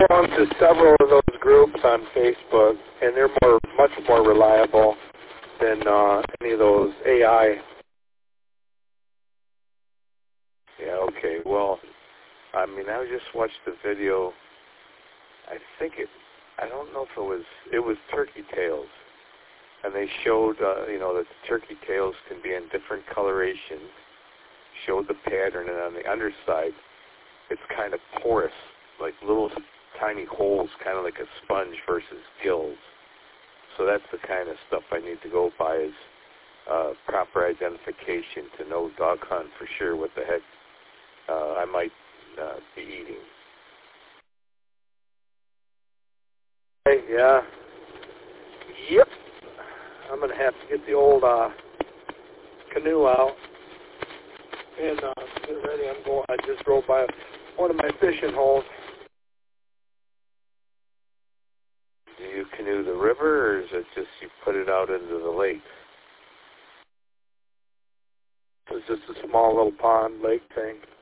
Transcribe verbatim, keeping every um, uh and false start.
belong to several of those groups on Facebook, and they're more, much more reliable than uh, any of those A I. Yeah, okay. Well, I mean, I just watched the video. I think it, I don't know if it was, it was turkey tails. And they showed, uh, you know, that the turkey tails can be in different colorations. Showed the pattern, and on the underside, it's kind of porous, like little tiny holes, kind of like a sponge versus gills. So that's the kind of stuff I need to go by is uh, proper identification to know dog hunt for sure what the heck uh, I might uh, be eating. Hey, yeah. Yep. I'm going to have to get the old uh, canoe out and uh, get ready. I'm going. I just drove by one of my fishing holes. Do you canoe the river, or is it just you put it out into the lake? It's just a small little pond lake thing.